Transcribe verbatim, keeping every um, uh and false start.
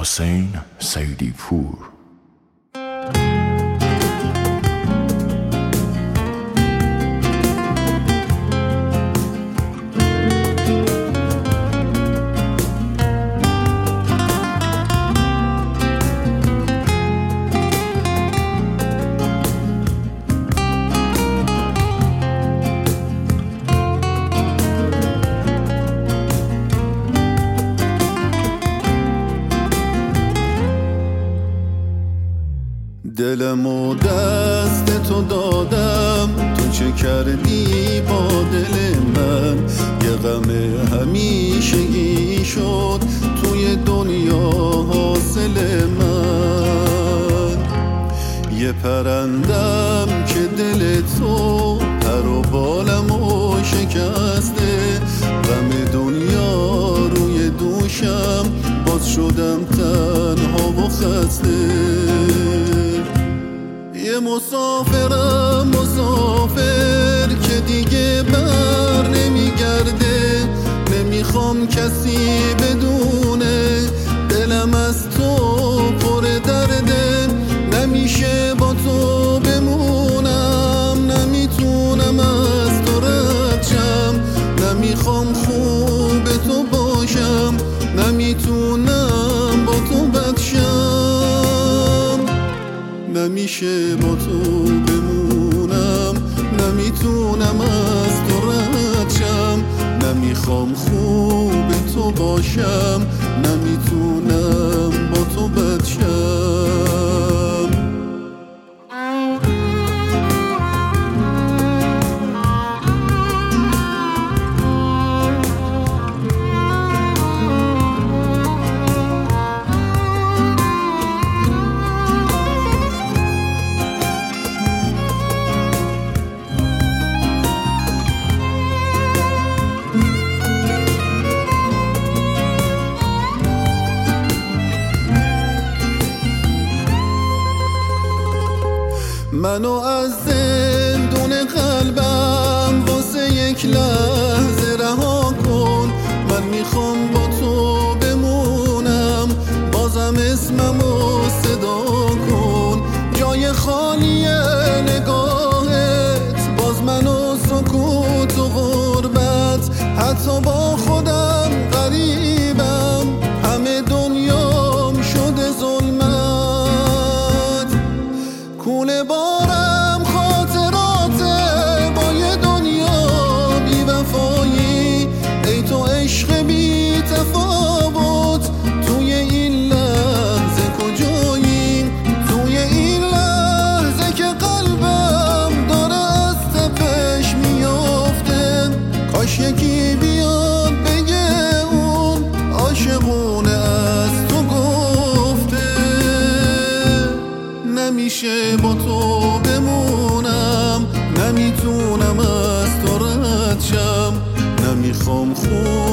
حسین سیدی پور. دلم و دست تو دادم، تو چه کردی با دل من؟ یه غم همیشگی شد توی دنیا حاصل من. یه پرندم که دل تو پر و بالمو شکسته، غم دنیا روی دوشم باز شدم تنها و خسته. یه مسافرم مسافر که دیگه بر نمیگرده، نمیخوام کسی بدونه دلم از تو پر درده. نمیشه با تو بمونم، نمیتونم از تو رد شم، نمیخوام خوب تو باشم، نمیتونم با تو بد شم. نمیشه با تو بمونم، نمیتونم از تو رد شم، نمیخوام خوب تو باشم، نمیتونم با تو بد شم. منو از زندون قلبم واسه یک لحظه رها کن. من میخوام با تو بمونم، بازم اسممو صدا کن. جای خالی نگاهت باز منو سکوت و غربت، حتی با خودم غریبم، همه دنیام شده ظلمت. کونه بارم خاطراته با یه دنیا بی وفایی، ای تو عشق بی تفاوت، توی این لحظه کجایی؟ توی این لحظه که قلبم داره از تپش میافته، کاش یکی بیاد بگه اون عاشقونه از تو گفته. نمیشه با تو بمونم، نمیتونم از تو رد شم، نمیخوام خوب